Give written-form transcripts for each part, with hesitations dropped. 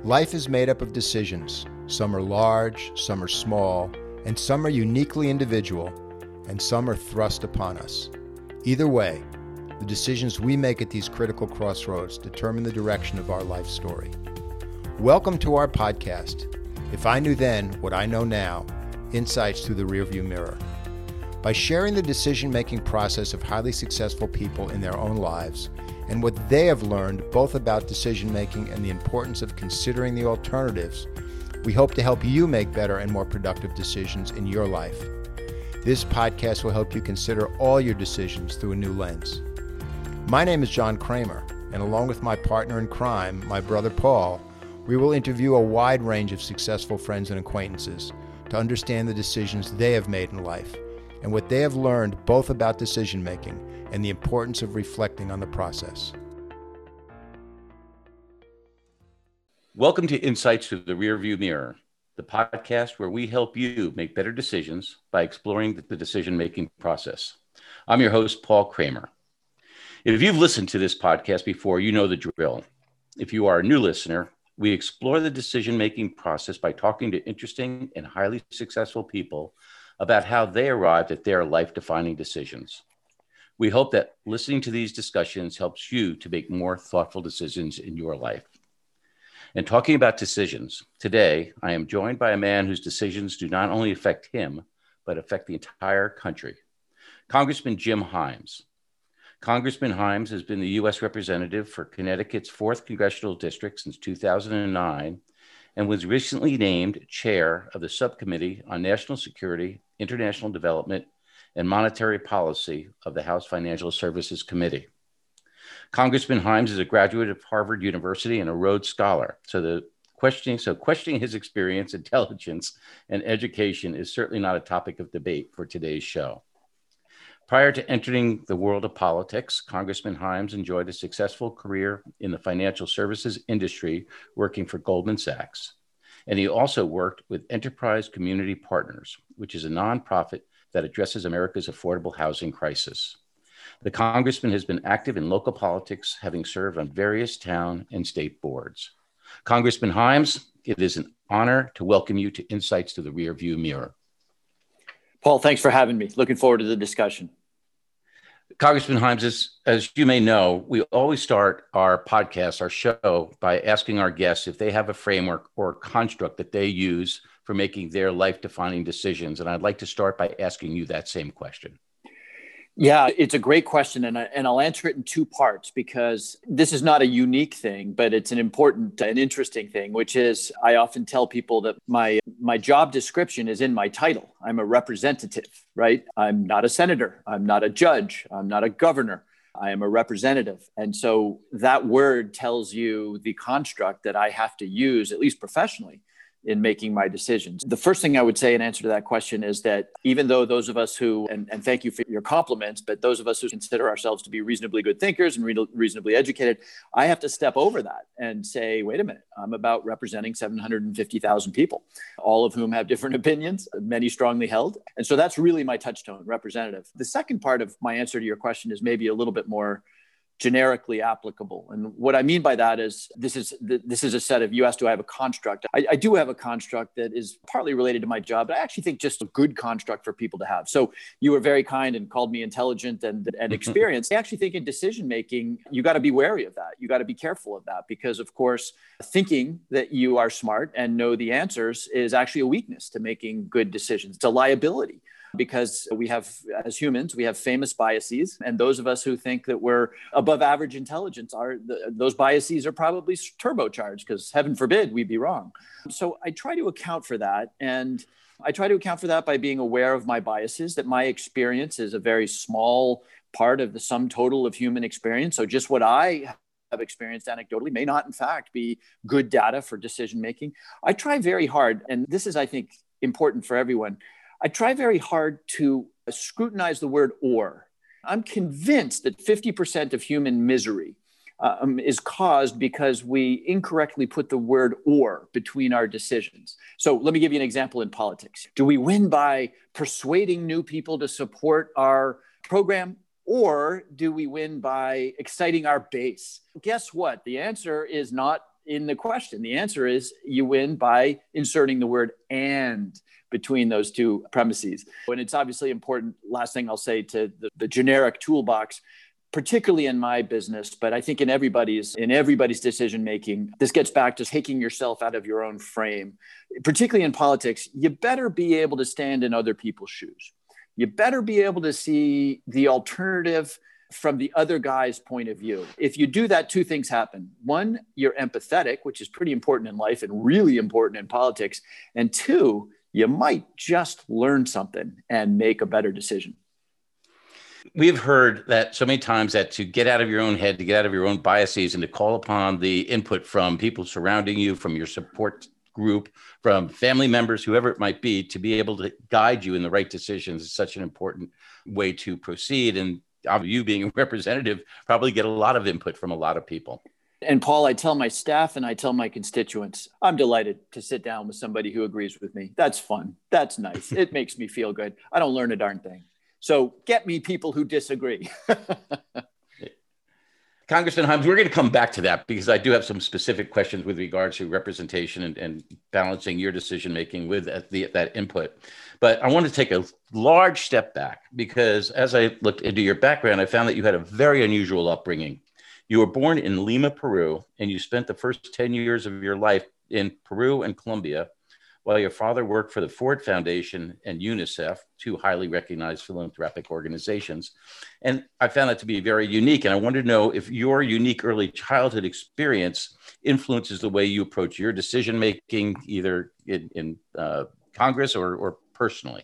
Life is made up of decisions. Some are large, some are small, and some are uniquely individual, and some are thrust upon us. Either way, the decisions we make at these critical crossroads determine the direction of our life story. Welcome to our podcast, If I Knew Then What I Know Now, Insights Through the Rearview Mirror. By sharing the decision-making process of highly successful people in their own lives and what they have learned both about decision-making and the importance of considering the alternatives, we hope to help you make better and more productive decisions in your life. This podcast will help you consider all your decisions through a new lens. My name is John Kramer, and along with my partner in crime, my brother Paul, we will interview a wide range of successful friends and acquaintances to understand the decisions they have made in life and what they have learned both about decision-making and the importance of reflecting on the process. Welcome to Insights Through the Rearview Mirror, the podcast where we help you make better decisions by exploring the decision-making process. I'm your host, Paul Kramer. If you've listened to this podcast before, you know the drill. If you are a new listener, we explore the decision-making process by talking to interesting and highly successful people about how they arrived at their life-defining decisions. We hope that listening to these discussions helps you to make more thoughtful decisions in your life. And talking about decisions, today I am joined by a man whose decisions do not only affect him, but affect the entire country. Congressman Jim Himes. Congressman Himes has been the U.S. Representative for Connecticut's 4th Congressional District since 2009 and was recently named Chair of the Subcommittee on National Security, International Development, and Monetary Policy of the House Financial Services Committee. Congressman Himes is a graduate of Harvard University and a Rhodes Scholar. So questioning his experience, intelligence, and education is certainly not a topic of debate for today's show. Prior to entering the world of politics, Congressman Himes enjoyed a successful career in the financial services industry, working for Goldman Sachs. And he also worked with Enterprise Community Partners, which is a nonprofit that addresses America's affordable housing crisis. The congressman has been active in local politics, having served on various town and state boards. Congressman Himes, it is an honor to welcome you to Insights to the Rearview Mirror. Paul, thanks for having me. Looking forward to the discussion. Congressman Himes, as you may know, we always start our podcast, our show, by asking our guests if they have a framework or a construct that they use for making their life-defining decisions. And I'd like to start by asking you that same question. Yeah, it's a great question, and I'll answer it in two parts because this is not a unique thing, but it's an important and interesting thing, which is I often tell people that my job description is in my title. I'm a representative, right? I'm not a senator. I'm not a judge. I'm not a governor. I am a representative. And so that word tells you the construct that I have to use, at least professionally, in making my decisions. The first thing I would say in answer to that question is that even though those of us who, and thank you for your compliments, but those of us who consider ourselves to be reasonably good thinkers and reasonably educated, I have to step over that and say, wait a minute, I'm about representing 750,000 people, all of whom have different opinions, many strongly held. And so that's really my touchstone, representative. The second part of my answer to your question is maybe a little bit more generically applicable. And what I mean by that is this is a set of, you asked, do I have a construct? I do have a construct that is partly related to my job, but I actually think just a good construct for people to have. So you were very kind and called me intelligent and experienced. I actually think in decision-making, you got to be wary of that. You got to be careful of that because, of course, thinking that you are smart and know the answers is actually a weakness to making good decisions. It's a liability. Because we have, as humans, we have famous biases. And those of us who think that we're above average intelligence, those biases are probably turbocharged because heaven forbid we be wrong. So I try to account for that. And I try to account for that by being aware of my biases, that my experience is a very small part of the sum total of human experience. So just what I have experienced anecdotally may not, in fact, be good data for decision making. I try very hard, and this is, I think, important for everyone. I try very hard to scrutinize the word or. I'm convinced that 50% of human misery is caused because we incorrectly put the word or between our decisions. So let me give you an example in politics. Do we win by persuading new people to support our program, or do we win by exciting our base? Guess what? The answer is not in the question. The answer is you win by inserting the word "and" between those two premises. And it's obviously important, last thing I'll say, to the generic toolbox, particularly in my business, but I think in everybody's decision-making, this gets back to taking yourself out of your own frame. Particularly in politics, you better be able to stand in other people's shoes. You better be able to see the alternative from the other guy's point of view. If you do that, two things happen. One, you're empathetic, which is pretty important in life and really important in politics. And two, you might just learn something and make a better decision. We've heard that so many times that to get out of your own head, to get out of your own biases, and to call upon the input from people surrounding you, from your support group, from family members, whoever it might be, to be able to guide you in the right decisions is such an important way to proceed. And you being a representative probably get a lot of input from a lot of people. And Paul, I tell my staff and I tell my constituents, I'm delighted to sit down with somebody who agrees with me. That's fun. That's nice. It makes me feel good. I don't learn a darn thing. So get me people who disagree. Congressman Hyams, we're going to come back to that because I do have some specific questions with regards to representation and balancing your decision-making with that input. But I want to take a large step back because as I looked into your background, I found that you had a very unusual upbringing. You were born in Lima, Peru, and you spent the first 10 years of your life in Peru and Colombia, while your father worked for the Ford Foundation and UNICEF, two highly recognized philanthropic organizations. And I found that to be very unique. And I wanted to know if your unique early childhood experience influences the way you approach your decision-making, either in Congress or personally.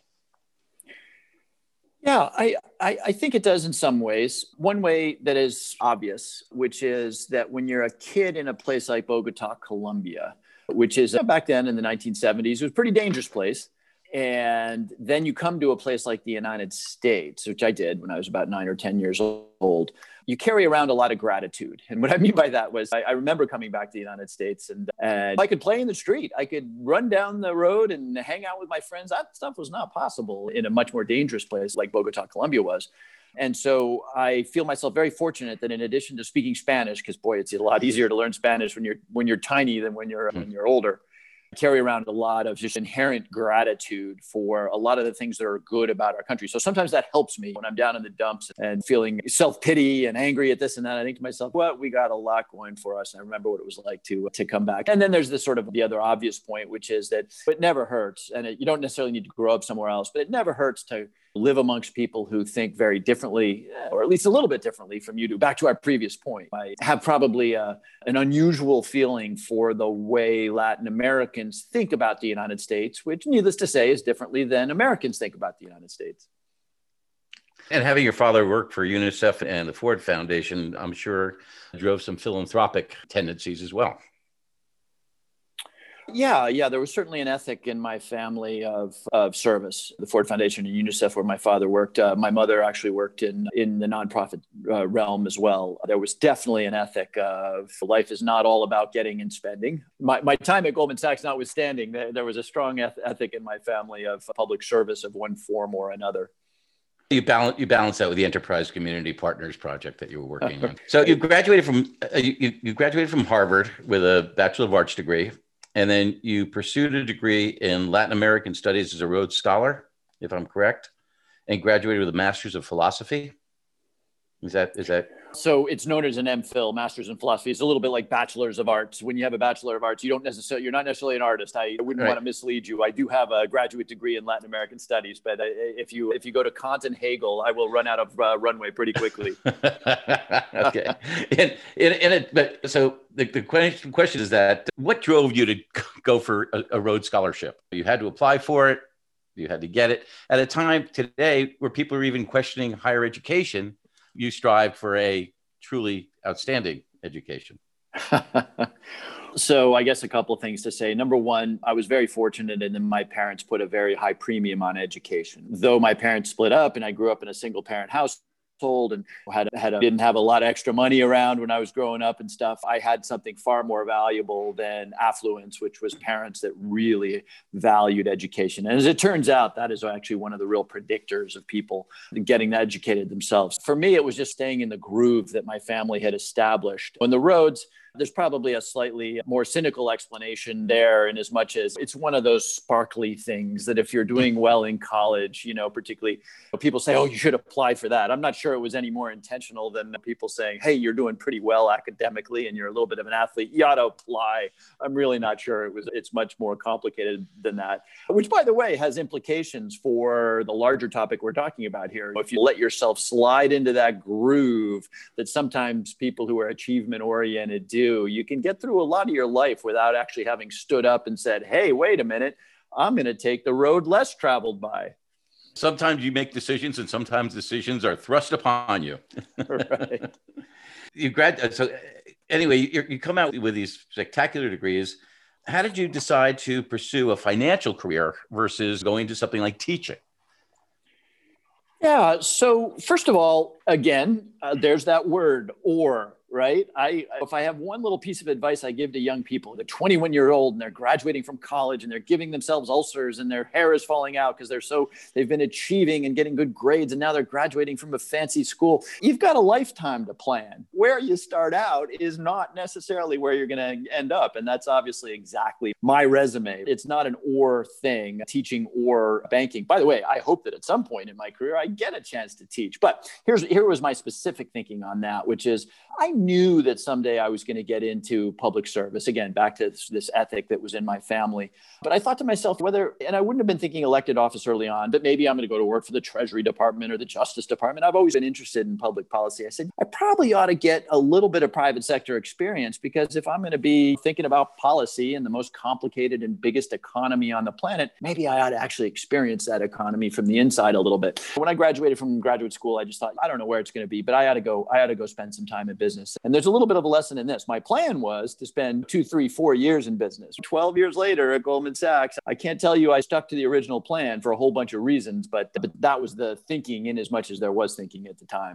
Yeah, I think it does in some ways. One way that is obvious, which is that when you're a kid in a place like Bogota, Colombia, which is back then in the 1970s, it was a pretty dangerous place. And then you come to a place like the United States, which I did when I was about 9 or 10 years old. You carry around a lot of gratitude. And what I mean by that was I remember coming back to the United States and I could play in the street. I could run down the road and hang out with my friends. That stuff was not possible in a much more dangerous place like Bogota, Colombia was. And so I feel myself very fortunate that in addition to speaking Spanish, because boy, it's a lot easier to learn Spanish when you're tiny than when you're older. I carry around a lot of just inherent gratitude for a lot of the things that are good about our country. So sometimes that helps me when I'm down in the dumps and feeling self-pity and angry at this and that. I think to myself, well, we got a lot going for us. And I remember what it was like to come back. And then there's this sort of the other obvious point, which is that it never hurts. And you don't necessarily need to grow up somewhere else, but it never hurts to live amongst people who think very differently, or at least a little bit differently from you do. Back to our previous point, I have probably an unusual feeling for the way Latin Americans think about the United States, which needless to say is differently than Americans think about the United States. And having your father work for UNICEF and the Ford Foundation, I'm sure drove some philanthropic tendencies as well. Yeah. There was certainly an ethic in my family of service. The Ford Foundation and UNICEF, where my father worked. My mother actually worked in the nonprofit realm as well. There was definitely an ethic of life is not all about getting and spending. My time at Goldman Sachs notwithstanding, there was a strong ethic in my family of public service of one form or another. You balance that with the Enterprise Community Partners project that you were working on. So you graduated from Harvard with a Bachelor of Arts degree. And then you pursued a degree in Latin American Studies as a Rhodes Scholar, if I'm correct, and graduated with a Master's of Philosophy. Is that? So it's known as an MPhil, Master's in Philosophy. It's a little bit like Bachelors of Arts. When you have a Bachelor of Arts, you're not necessarily an artist. I wouldn't want to mislead you. I do have a graduate degree in Latin American Studies, but if you go to Kant and Hegel, I will run out of runway pretty quickly. Okay. So the question is that what drove you to go for a Rhodes Scholarship? You had to apply for it. You had to get it. At a time today where people are even questioning higher education, you strive for a truly outstanding education. So I guess a couple of things to say. Number one, I was very fortunate in that my parents put a very high premium on education. Though my parents split up and I grew up in a single parent household and didn't have a lot of extra money around when I was growing up and stuff, I had something far more valuable than affluence, which was parents that really valued education. And as it turns out, that is actually one of the real predictors of people getting educated themselves. For me, it was just staying in the groove that my family had established. On the Rhodes, There's probably a slightly more cynical explanation there, in as much as it's one of those sparkly things that if you're doing well in college, particularly people say, oh, you should apply for that. I'm not sure it was any more intentional than people saying, hey, you're doing pretty well academically and you're a little bit of an athlete, you ought to apply. I'm really not sure it's much more complicated than that, which, by the way, has implications for the larger topic we're talking about here. If you let yourself slide into that groove that sometimes people who are achievement oriented do, you can get through a lot of your life without actually having stood up and said, hey, wait a minute, I'm going to take the road less traveled by. Sometimes you make decisions and sometimes decisions are thrust upon you. Right. So anyway, you come out with these spectacular degrees. How did you decide to pursue a financial career versus going to something like teaching? Yeah. So first of all, again, there's that word, or, right? If I have one little piece of advice I give to young people, they're 21-year-old and they're graduating from college and they're giving themselves ulcers and their hair is falling out because they've been achieving and getting good grades and now they're graduating from a fancy school. You've got a lifetime to plan. Where you start out is not necessarily where you're going to end up. And that's obviously exactly my resume. It's not an or thing, teaching or banking. By the way, I hope that at some point in my career, I get a chance to teach. But here was my specific thinking on that, which is I knew that someday I was going to get into public service. Again, back to this ethic that was in my family. But I thought to myself, and I wouldn't have been thinking elected office early on, but maybe I'm going to go to work for the Treasury Department or the Justice Department. I've always been interested in public policy. I said, I probably ought to get a little bit of private sector experience, because if I'm going to be thinking about policy in the most complicated and biggest economy on the planet, maybe I ought to actually experience that economy from the inside a little bit. When I graduated from graduate school, I just thought, I don't know where it's going to be, but I ought to go spend some time in business. And there's a little bit of a lesson in this. My plan was to spend 2, 3, 4 years in business. 12 years later at Goldman Sachs, I can't tell you I stuck to the original plan for a whole bunch of reasons, but that was the thinking, in as much as there was thinking at the time.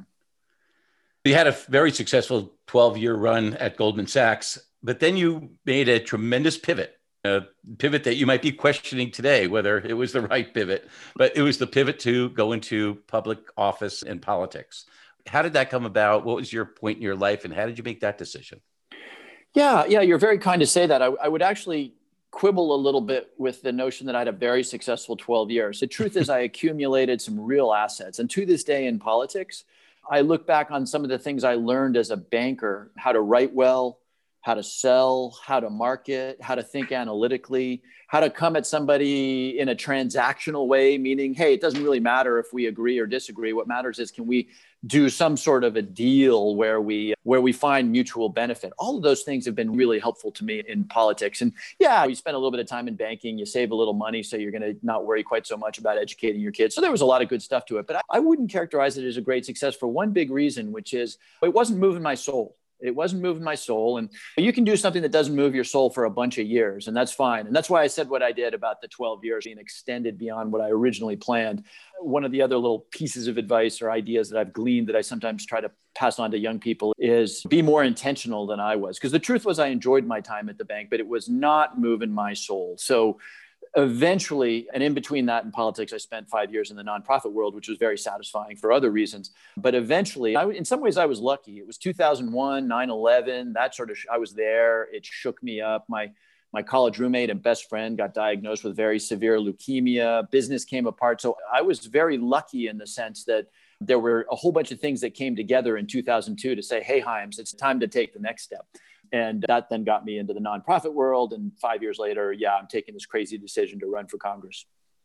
You had a very successful 12-year run at Goldman Sachs, but then you made a tremendous pivot, a pivot that you might be questioning today, whether it was the right pivot, but it was the pivot to go into public office and politics. How did that come about? What was your point in your life, and how did you make that decision? Yeah, you're very kind to say that. I would actually quibble a little bit with the notion that I had a very successful 12 years. The truth is I accumulated some real assets. And to this day in politics, I look back on some of the things I learned as a banker: how to write well, how to sell, how to market, how to think analytically, how to come at somebody in a transactional way, meaning, hey, it doesn't really matter if we agree or disagree. What matters is, can we do some sort of a deal where we find mutual benefit? All of those things have been really helpful to me in politics. And yeah, you spend a little bit of time in banking, you save a little money, so you're going to not worry quite so much about educating your kids. So there was a lot of good stuff to it, but I wouldn't characterize it as a great success for one big reason, which is it wasn't moving my soul. It wasn't moving my soul. And you can do something that doesn't move your soul for a bunch of years, and that's fine. And that's why I said what I did about the 12 years being extended beyond what I originally planned. One of the other little pieces of advice or ideas that I've gleaned that I sometimes try to pass on to young people is be more intentional than I was. Because the truth was I enjoyed my time at the bank, but it was not moving my soul. So eventually, and in between that and politics, I spent 5 years in the nonprofit world, which was very satisfying for other reasons. But eventually, in some ways, I was lucky. It was 2001, 9/11, that sort of, I was there. It shook me up. My college roommate and best friend got diagnosed with very severe leukemia. Business came apart. So I was very lucky in the sense that there were a whole bunch of things that came together in 2002 to say, hey, Hyams, it's time to take the next step. And that then got me into the nonprofit world. And 5 years later, I'm taking this crazy decision to run for Congress.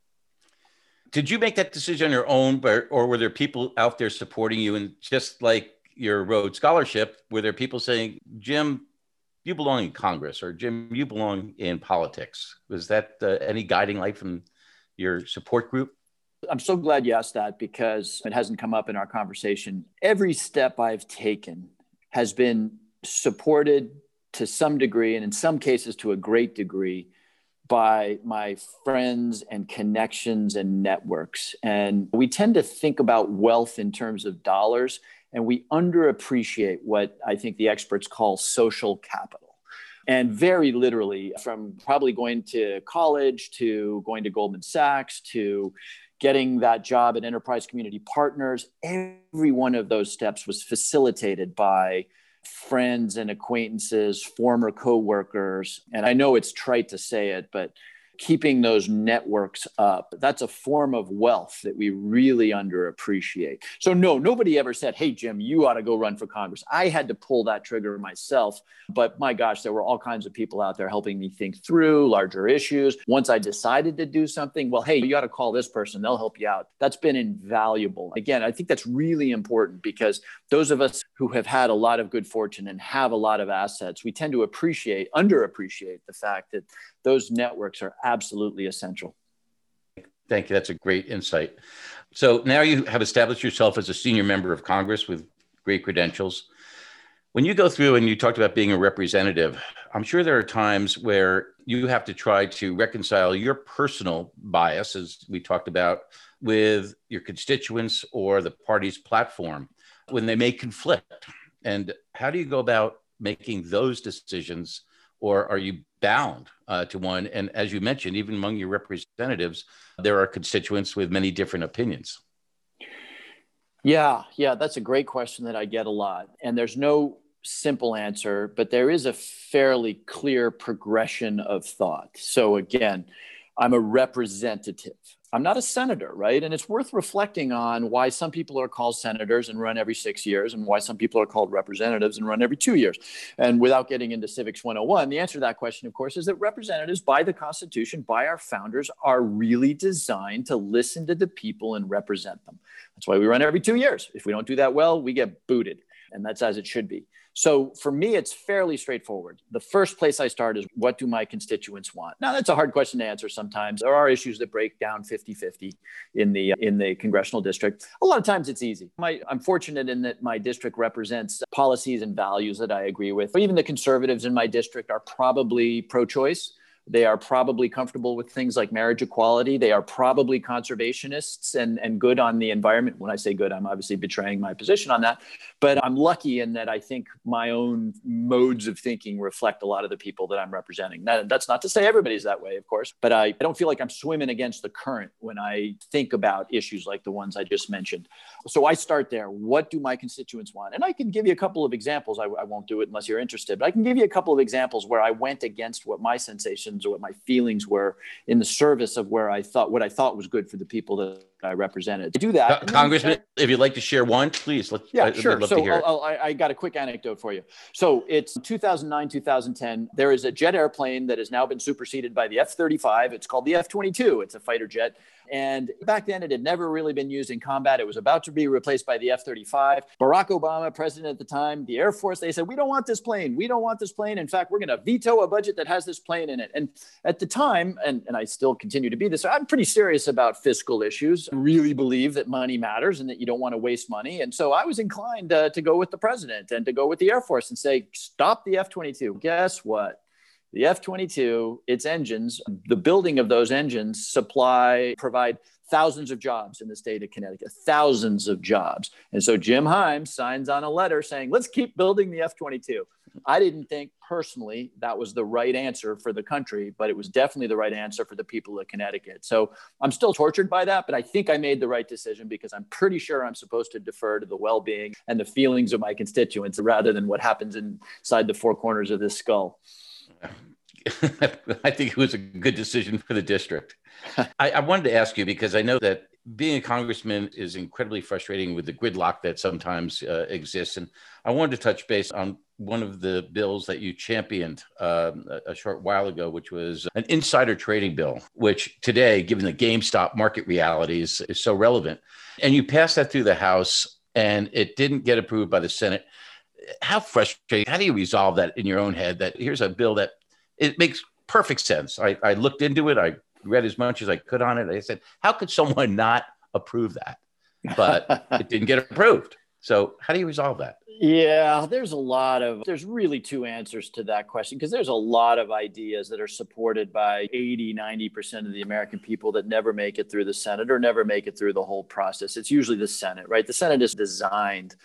Did you make that decision on your own, or were there people out there supporting you? And just like your Rhodes Scholarship, were there people saying, Jim, you belong in Congress, or Jim, you belong in politics? Was that any guiding light from your support group? I'm so glad you asked that, because it hasn't come up in our conversation. Every step I've taken has been supported to some degree, and in some cases to a great degree, by my friends and connections and networks. And we tend to think about wealth in terms of dollars, and we underappreciate what I think the experts call social capital. And very literally, from probably going to college to going to Goldman Sachs to getting that job at Enterprise Community Partners, every one of those steps was facilitated by friends and acquaintances, former coworkers. And I know it's trite to say it, but keeping those networks up, that's a form of wealth that we really underappreciate. So no, nobody ever said, hey, Jim, you ought to go run for Congress. I had to pull that trigger myself. But my gosh, there were all kinds of people out there helping me think through larger issues. Once I decided to do something, well, hey, you ought to call this person. They'll help you out. That's been invaluable. Again, I think that's really important because those of us who have had a lot of good fortune and have a lot of assets, we tend to underappreciate the fact that those networks are absolutely essential. Thank you. That's a great insight. So now you have established yourself as a senior member of Congress with great credentials. When you go through and you talked about being a representative, I'm sure there are times where you have to try to reconcile your personal bias, as we talked about, with your constituents or the party's platform when they may conflict. And how do you go about making those decisions, or are you bound to one? And as you mentioned, even among your representatives, there are constituents with many different opinions. Yeah, that's a great question that I get a lot. And there's no simple answer, but there is a fairly clear progression of thought. So again, I'm a representative. I'm not a senator, right? And it's worth reflecting on why some people are called senators and run every 6 years and why some people are called representatives and run every 2 years. And without getting into Civics 101, the answer to that question, of course, is that representatives by the Constitution, by our founders, are really designed to listen to the people and represent them. That's why we run every 2 years. If we don't do that well, we get booted. And that's as it should be. So for me, it's fairly straightforward. The first place I start is, what do my constituents want? Now, that's a hard question to answer sometimes. There are issues that break down 50-50 in the congressional district. A lot of times it's easy. I'm fortunate in that my district represents policies and values that I agree with. Even the conservatives in my district are probably pro-choice. They are probably comfortable with things like marriage equality. They are probably conservationists and good on the environment. When I say good, I'm obviously betraying my position on that. But I'm lucky in that I think my own modes of thinking reflect a lot of the people that I'm representing. That's not to say everybody's that way, of course, but I don't feel like I'm swimming against the current when I think about issues like the ones I just mentioned. So I start there. What do my constituents want? And I can give you a couple of examples. I won't do it unless you're interested, but I can give you a couple of examples where I went against what my sensations or what my feelings were in the service of what I thought was good for the people that I represented. To do that, Congressman, if you'd like to share one, please. Sure. So I got a quick anecdote for you. So it's 2009, 2010. There is a jet airplane that has now been superseded by the F-35. It's called the F-22. It's a fighter jet. And back then, it had never really been used in combat. It was about to be replaced by the F-35. Barack Obama, president at the time, the Air Force, they said, we don't want this plane. We don't want this plane. In fact, we're going to veto a budget that has this plane in it. And at the time, and I still continue to be this, I'm pretty serious about fiscal issues, really believe that money matters and that you don't want to waste money. And so I was inclined to go with the president and to go with the Air Force and say, stop the F-22. Guess what? The F-22, its engines, the building of those engines provide thousands of jobs in the state of Connecticut, thousands of jobs. And so Jim Himes signs on a letter saying, let's keep building the F-22. I didn't think personally that was the right answer for the country, but it was definitely the right answer for the people of Connecticut. So I'm still tortured by that, but I think I made the right decision because I'm pretty sure I'm supposed to defer to the well-being and the feelings of my constituents rather than what happens inside the four corners of this skull. I think it was a good decision for the district. I wanted to ask you, because I know that being a congressman is incredibly frustrating with the gridlock that sometimes exists. And I wanted to touch base on one of the bills that you championed a short while ago, which was an insider trading bill, which today, given the GameStop market realities, is so relevant. And you passed that through the House and it didn't get approved by the Senate. How frustrating. How do you resolve that in your own head, that here's a bill that it makes perfect sense? I looked into it. I read as much as I could on it. I said, how could someone not approve that? But it didn't get approved. So how do you resolve that? Yeah, there's really two answers to that question, because there's a lot of ideas that are supported by 80-90% of the American people that never make it through the Senate or never make it through the whole process. It's usually the Senate, right? The Senate is designed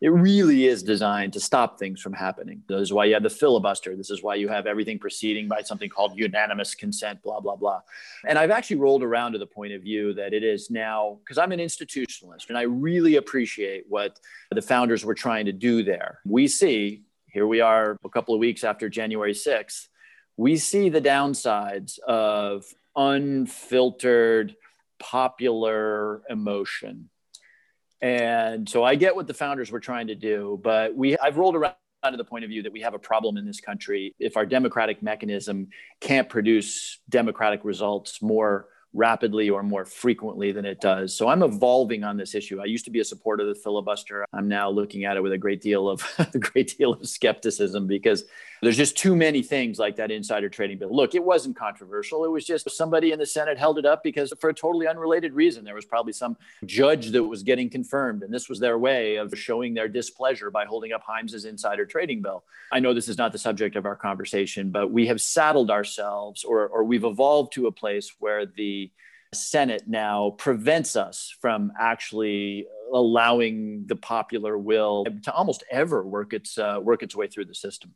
It really is designed to stop things from happening. This is why you have the filibuster. This is why you have everything proceeding by something called unanimous consent, blah, blah, blah. And I've actually rolled around to the point of view that it is now, because I'm an institutionalist, and I really appreciate what the founders were trying to do there. We see, here we are a couple of weeks after January 6th, we see the downsides of unfiltered, popular emotion. And so I get what the founders were trying to do, but I've rolled around to the point of view that we have a problem in this country if our democratic mechanism can't produce democratic results more rapidly or more frequently than it does. So I'm evolving on this issue. I used to be a supporter of the filibuster. I'm now looking at it with a great deal of skepticism, because there's just too many things like that insider trading bill. Look, it wasn't controversial. It was just somebody in the Senate held it up because for a totally unrelated reason. There was probably some judge that was getting confirmed, and this was their way of showing their displeasure by holding up Hymes's insider trading bill. I know this is not the subject of our conversation, but we have saddled ourselves, or we've evolved to a place where the Senate now prevents us from actually allowing the popular will to almost ever work its way through the system.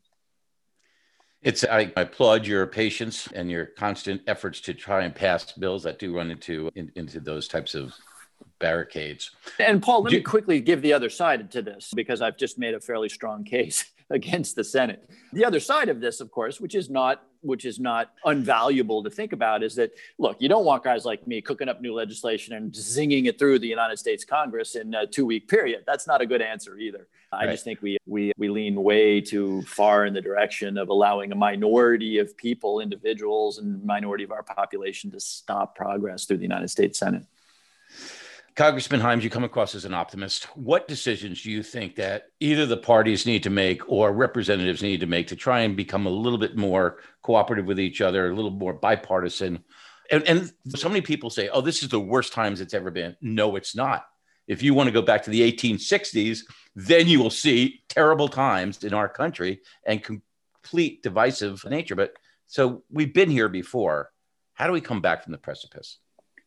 I applaud your patience and your constant efforts to try and pass bills that do run into those types of barricades. And Paul, let me quickly give the other side to this, because I've just made a fairly strong case against the Senate. The other side of this, of course, which is not unvaluable to think about, is that, look, you don't want guys like me cooking up new legislation and zinging it through the United States Congress in a 2-week period. That's not a good answer either. I just think we lean way too far in the direction of allowing a minority of people, individuals, and minority of our population to stop progress through the United States Senate. Congressman Hymes, you come across as an optimist. What decisions do you think that either the parties need to make or representatives need to make to try and become a little bit more cooperative with each other, a little more bipartisan? And so many people say, oh, this is the worst times it's ever been. No, it's not. If you want to go back to the 1860s, then you will see terrible times in our country and complete divisive nature. But so we've been here before. How do we come back from the precipice?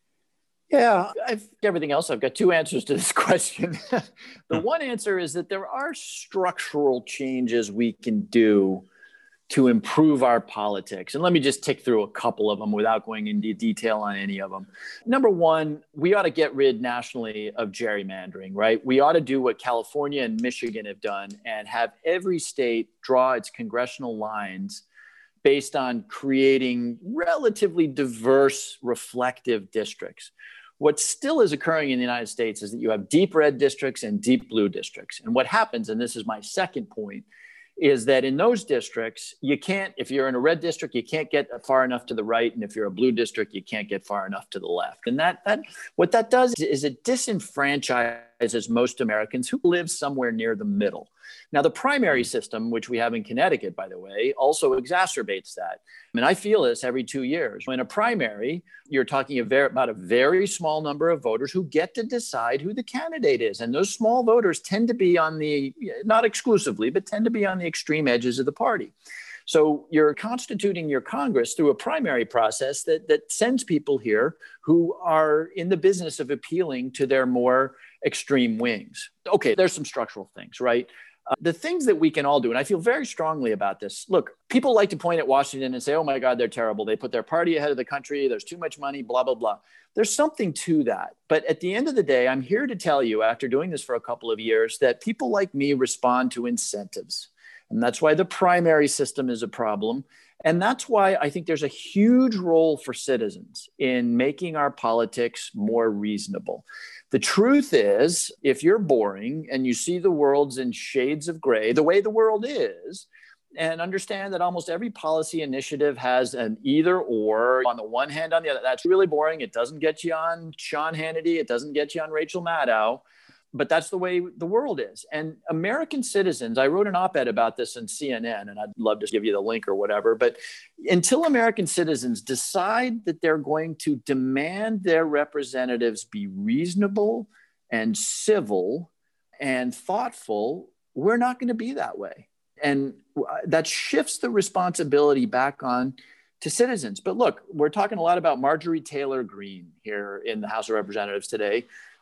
Yeah, everything else, I've got two answers to this question. The one answer is that there are structural changes we can do to improve our politics. And let me just tick through a couple of them without going into detail on any of them. Number one, we ought to get rid nationally of gerrymandering, right? We ought to do what California and Michigan have done and have every state draw its congressional lines based on creating relatively diverse, reflective districts. What still is occurring in the United States is that you have deep red districts and deep blue districts. And what happens, and this is my second point, is that in those districts, you can't, if you're in a red district, you can't get far enough to the right. And if you're a blue district, you can't get far enough to the left. And that what that does is it disenfranchises most Americans who live somewhere near the middle. Now, the primary system, which we have in Connecticut, by the way, also exacerbates that. I mean, I feel this every 2 years. In a primary, you're talking about a very small number of voters who get to decide who the candidate is. And those small voters tend to be on the, not exclusively, but tend to be on the extreme edges of the party. So you're constituting your Congress through a primary process that sends people here who are in the business of appealing to their more extreme wings. Okay, there's some structural things, right? The things that we can all do, and I feel very strongly about this. Look, people like to point at Washington and say, oh my God, they're terrible. They put their party ahead of the country. There's too much money, blah, blah, blah. There's something to that. But at the end of the day, I'm here to tell you, after doing this for a couple of years, that people like me respond to incentives. And that's why the primary system is a problem. And that's why I think there's a huge role for citizens in making our politics more reasonable. The truth is, if you're boring and you see the world's in shades of gray, the way the world is, and understand that almost every policy initiative has an either or on the one hand, on the other, that's really boring. It doesn't get you on Sean Hannity. It doesn't get you on Rachel Maddow. But that's the way the world is. And American citizens, I wrote an op-ed about this in CNN, and I'd love to give you the link or whatever. But until American citizens decide that they're going to demand their representatives be reasonable and civil and thoughtful, we're not going to be that way. And that shifts the responsibility back on to citizens. But look, we're talking a lot about Marjorie Taylor Greene here in the House of Representatives today.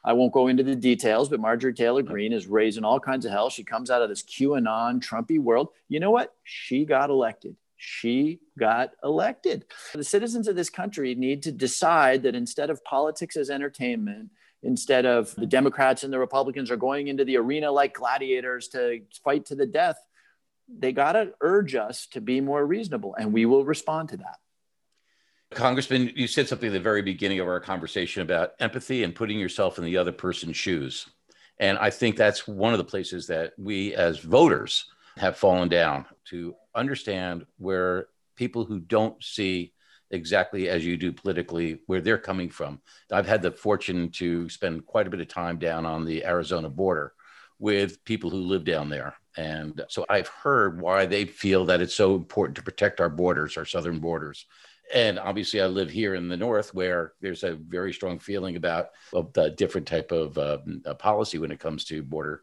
I won't go into the details, but Marjorie Taylor Greene is raising all kinds of hell. She comes out of this QAnon, Trumpy world. You know what? She got elected. She got elected. The citizens of this country need to decide that instead of politics as entertainment, instead of the Democrats and the Republicans are going into the arena like gladiators to fight to the death, they got to urge us to be more reasonable, and we will respond to that. Congressman, you said something at the very beginning of our conversation about empathy and putting yourself in the other person's shoes. And I think that's one of the places that we as voters have fallen down, to understand where people who don't see exactly as you do politically, where they're coming from. I've had the fortune to spend quite a bit of time down on the Arizona border with people who live down there. And so I've heard why they feel that it's so important to protect our borders, our southern borders. And obviously I live here in the North, where there's a very strong feeling about the different type of policy when it comes to border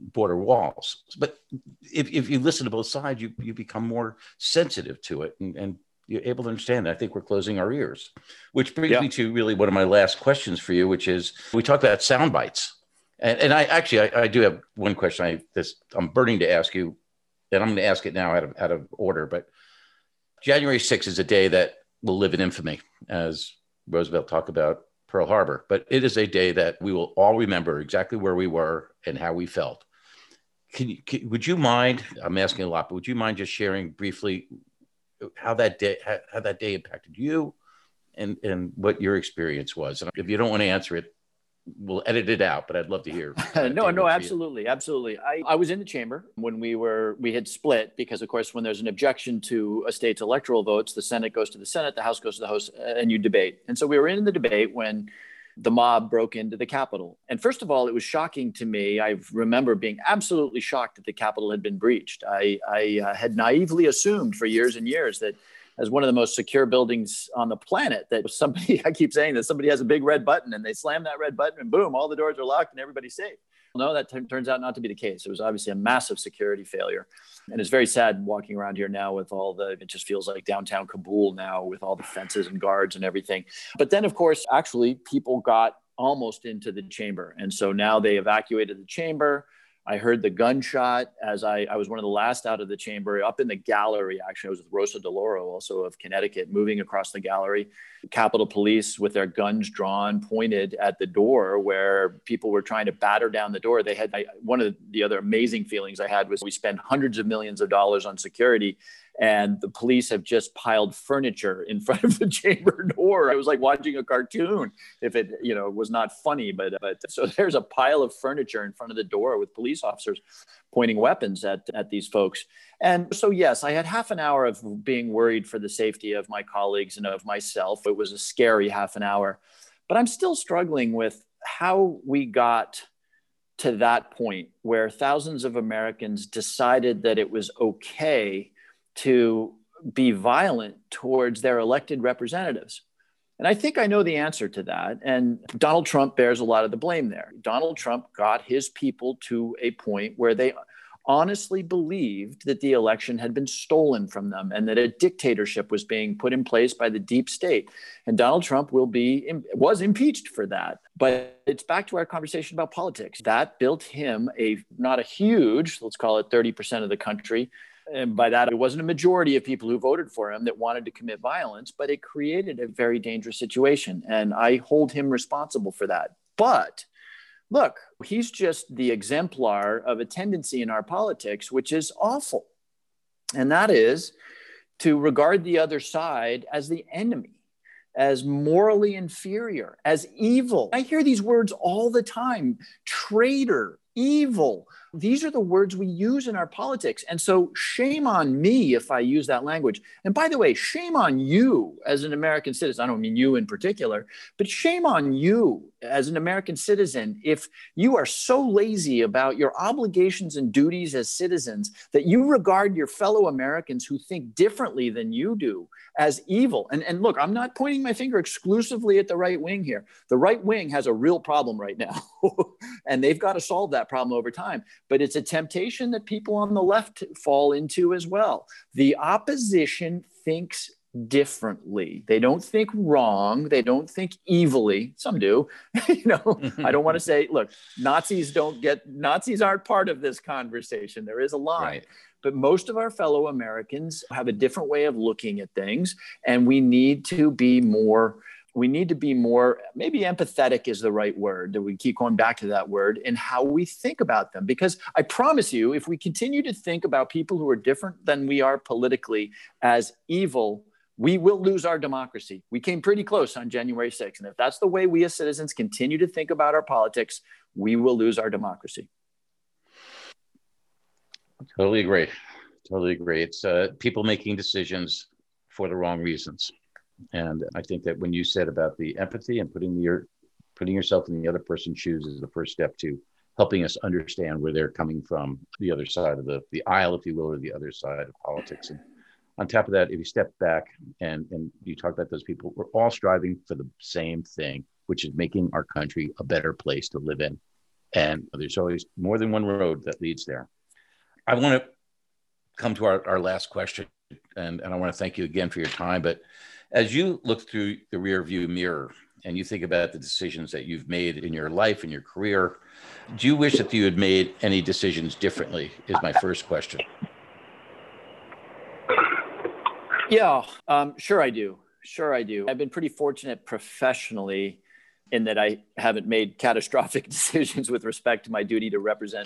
walls. But if you listen to both sides, you become more sensitive to it and you're able to understand. I think we're closing our ears, which brings me to really one of my last questions for you, which is, we talk about sound bites. And I do have one question I'm burning to ask you, and I'm going to ask it now out of order. But January 6th is a day that will live in infamy, as Roosevelt talked about Pearl Harbor. But it is a day that we will all remember exactly where we were and how we felt. Would you mind? I'm asking a lot, but would you mind just sharing briefly how that day impacted you, and what your experience was? And if you don't want to answer it, we'll edit it out, but I'd love to hear. No, absolutely. I was in the chamber when we had split, because of course, when there's an objection to a state's electoral votes, the Senate goes to the Senate, the House goes to the House, and you debate. And so we were in the debate when the mob broke into the Capitol. And first of all, it was shocking to me. I remember being absolutely shocked that the Capitol had been breached. I had naively assumed for years and years that, as one of the most secure buildings on the planet, that somebody, I keep saying that somebody has a big red button and they slam that red button and boom, all the doors are locked and everybody's safe. No, that turns out not to be the case. It was obviously a massive security failure. And it's very sad walking around here now with it just feels like downtown Kabul now, with all the fences and guards and everything. But then, of course, actually people got almost into the chamber. And so now they evacuated the chamber. I heard the gunshot as I was one of the last out of the chamber, up in the gallery. Actually, I was with Rosa DeLauro, also of Connecticut, moving across the gallery. Capitol Police, with their guns drawn, pointed at the door where people were trying to batter down the door. One of the other amazing feelings I had was, we spend hundreds of millions of dollars on security, and the police have just piled furniture in front of the chamber door. It was like watching a cartoon, if it was not funny. But so there's a pile of furniture in front of the door with police officers pointing weapons at these folks. And so, yes, I had half an hour of being worried for the safety of my colleagues and of myself. It was a scary half an hour. But I'm still struggling with how we got to that point where thousands of Americans decided that it was okay to be violent towards their elected representatives. And I think I know the answer to that. And Donald Trump bears a lot of the blame there. Donald Trump got his people to a point where they honestly believed that the election had been stolen from them and that a dictatorship was being put in place by the deep state. And Donald Trump was impeached for that. But it's back to our conversation about politics. That built him not a huge, let's call it 30% of the country. And by that, it wasn't a majority of people who voted for him that wanted to commit violence, but it created a very dangerous situation. And I hold him responsible for that. But look, he's just the exemplar of a tendency in our politics, which is awful. And that is to regard the other side as the enemy, as morally inferior, as evil. I hear these words all the time: traitor, evil. These are the words we use in our politics. And so shame on me if I use that language. And by the way, shame on you as an American citizen. I don't mean you in particular, but shame on you as an American citizen if you are so lazy about your obligations and duties as citizens that you regard your fellow Americans who think differently than you do as evil. And look, I'm not pointing my finger exclusively at the right wing here. The right wing has a real problem right now, and they've got to solve that problem over time. But it's a temptation that people on the left fall into as well. The opposition thinks differently. They don't think wrong. They don't think evilly. Some do. I don't want to say, look, Nazis aren't part of this conversation. There is a line. Right. But most of our fellow Americans have a different way of looking at things. And we need to be more, maybe empathetic is the right word, that we keep going back to that word, in how we think about them. Because I promise you, if we continue to think about people who are different than we are politically as evil, we will lose our democracy. We came pretty close on January 6th. And if that's the way we as citizens continue to think about our politics, we will lose our democracy. Totally agree. It's people making decisions for the wrong reasons. And I think that when you said about the empathy and putting yourself in the other person's shoes is the first step to helping us understand where they're coming from, the other side of the aisle, if you will, or the other side of politics. And on top of that, if you step back and you talk about those people, we're all striving for the same thing, which is making our country a better place to live in. And there's always more than one road that leads there. I want to come to our last question, and I want to thank you again for your time. But as you look through the rear view mirror and you think about the decisions that you've made in your life and your career, do you wish that you had made any decisions differently, is my first question. Yeah, sure I do. I've been pretty fortunate professionally in that I haven't made catastrophic decisions with respect to my duty to represent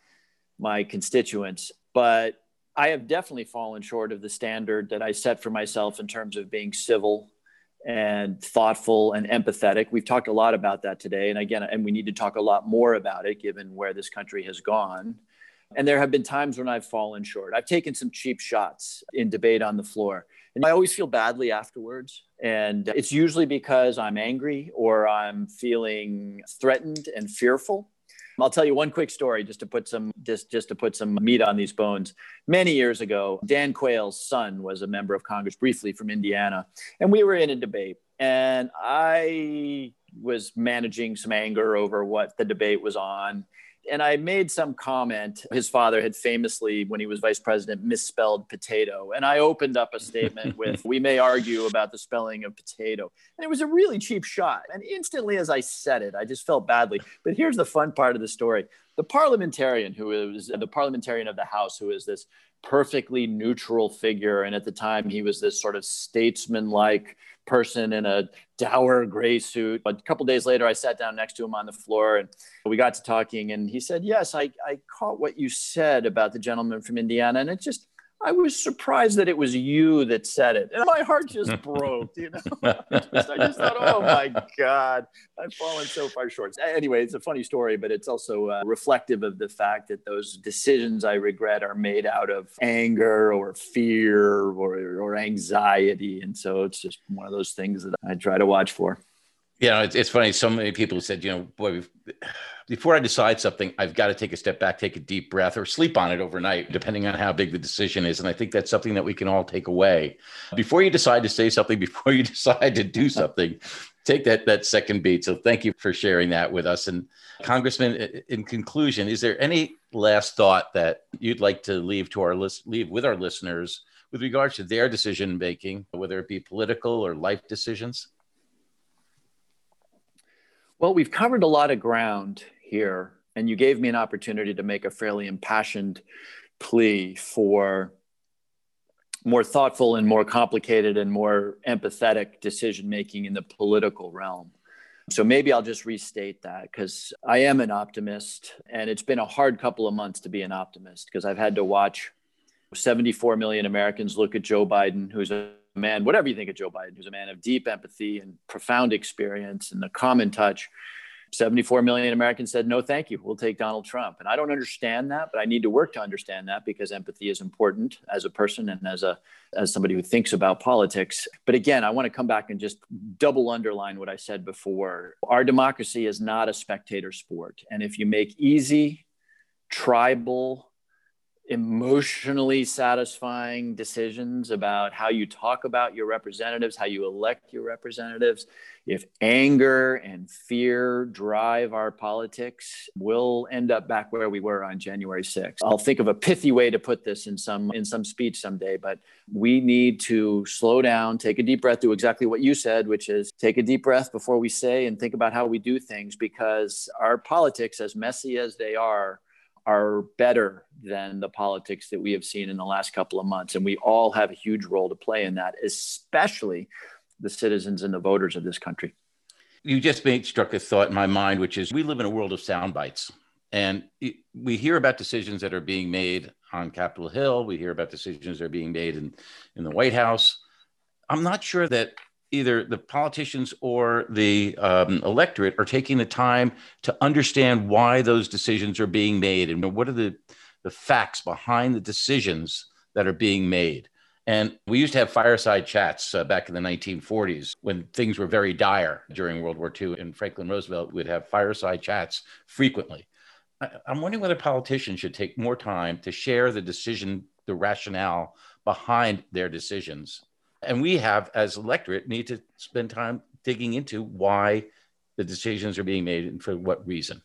my constituents, but I have definitely fallen short of the standard that I set for myself in terms of being civil and thoughtful and empathetic. We've talked a lot about that today. And we need to talk a lot more about it given where this country has gone. And there have been times when I've fallen short. I've taken some cheap shots in debate on the floor. And I always feel badly afterwards. And it's usually because I'm angry or I'm feeling threatened and fearful. I'll tell you one quick story just to put some meat on these bones. Many years ago, Dan Quayle's son was a member of Congress briefly from Indiana, and we were in a debate. And I was managing some anger over what the debate was on. And I made some comment. His father had famously, when he was vice president, misspelled potato. And I opened up a statement with, "We may argue about the spelling of potato." And it was a really cheap shot. And instantly as I said it, I just felt badly. But here's the fun part of the story. The parliamentarian of the House, who is this perfectly neutral figure. And at the time, he was this sort of statesman-like person in a dour gray suit. But a couple of days later, I sat down next to him on the floor and we got to talking. And he said, "Yes, I caught what you said about the gentleman from Indiana. And I was surprised that it was you that said it." And my heart just broke, I just thought, oh my God, I've fallen so far short. Anyway, it's a funny story, but it's also reflective of the fact that those decisions I regret are made out of anger or fear or anxiety. And so it's just one of those things that I try to watch for. Yeah, it's funny. So many people said, boy, before I decide something, I've got to take a step back, take a deep breath, or sleep on it overnight, depending on how big the decision is. And I think that's something that we can all take away. Before you decide to say something, before you decide to do something, take that second beat. So thank you for sharing that with us. And Congressman, in conclusion, is there any last thought that you'd like to leave with our listeners with regards to their decision making, whether it be political or life decisions? Well, we've covered a lot of ground here, and you gave me an opportunity to make a fairly impassioned plea for more thoughtful and more complicated and more empathetic decision-making in the political realm. So maybe I'll just restate that, because I am an optimist, and it's been a hard couple of months to be an optimist because I've had to watch 74 million Americans look at Joe Biden, who's a man, whatever you think of Joe Biden, who's a man of deep empathy and profound experience and a common touch. 74 million Americans said, "No, thank you. We'll take Donald Trump." And I don't understand that, but I need to work to understand that because empathy is important as a person and as somebody who thinks about politics. But again, I want to come back and just double underline what I said before. Our democracy is not a spectator sport. And if you make easy, tribal, emotionally satisfying decisions about how you talk about your representatives, how you elect your representatives, if anger and fear drive our politics, we'll end up back where we were on January 6th. I'll think of a pithy way to put this in some speech someday, but we need to slow down, take a deep breath, do exactly what you said, which is take a deep breath before we say and think about how we do things, because our politics, as messy as they are better than the politics that we have seen in the last couple of months. And we all have a huge role to play in that, especially the citizens and the voters of this country. You just struck a thought in my mind, which is we live in a world of sound bites. And we hear about decisions that are being made on Capitol Hill. We hear about decisions that are being made in the White House. I'm not sure that either the politicians or the electorate are taking the time to understand why those decisions are being made and what are the facts behind the decisions that are being made. And we used to have fireside chats back in the 1940s when things were very dire during World War II. And Franklin Roosevelt would have fireside chats frequently. I'm wondering whether politicians should take more time to share the rationale behind their decisions. And we have, as electorate, need to spend time digging into why the decisions are being made and for what reason.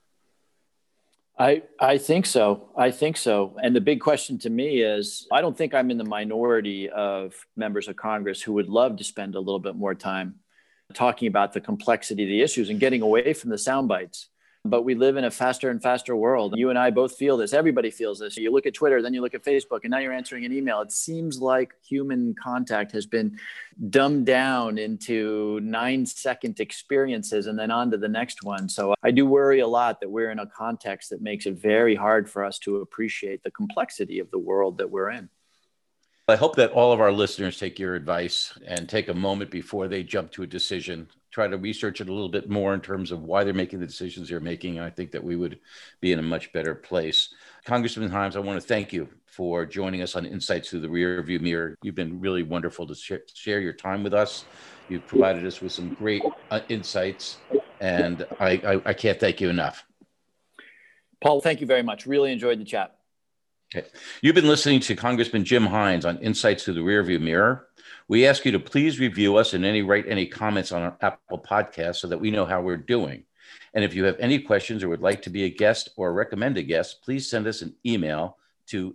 I think so. And the big question to me is, I don't think I'm in the minority of members of Congress who would love to spend a little bit more time talking about the complexity of the issues and getting away from the sound bites. But we live in a faster and faster world. You and I both feel this. Everybody feels this. You look at Twitter, then you look at Facebook, and now you're answering an email. It seems like human contact has been dumbed down into 9-second experiences and then on to the next one. So I do worry a lot that we're in a context that makes it very hard for us to appreciate the complexity of the world that we're in. I hope that all of our listeners take your advice and take a moment before they jump to a decision. Try to research it a little bit more in terms of why they're making the decisions they're making. And I think that we would be in a much better place. Congressman Hymes, I want to thank you for joining us on Insights Through the Rearview Mirror. You've been really wonderful to share your time with us. You've provided us with some great insights, and I can't thank you enough. Paul, thank you very much. Really enjoyed the chat. Okay. You've been listening to Congressman Jim Hynes on Insights Through the Rearview Mirror. We ask you to please review us and write any comments on our Apple Podcast so that we know how we're doing. And if you have any questions or would like to be a guest or recommend a guest, please send us an email to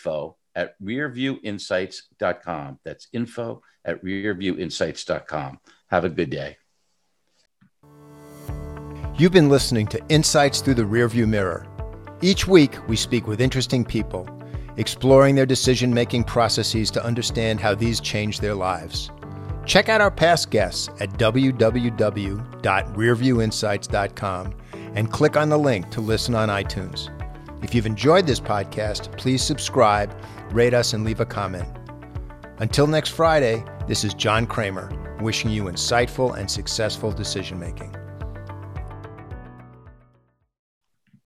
info@rearviewinsights.com. That's info@rearviewinsights.com. Have a good day. You've been listening to Insights Through the Rearview Mirror. Each week, we speak with interesting people, exploring their decision-making processes to understand how these change their lives. Check out our past guests at www.rearviewinsights.com and click on the link to listen on iTunes. If you've enjoyed this podcast, please subscribe, rate us, and leave a comment. Until next Friday, this is John Kramer, wishing you insightful and successful decision-making.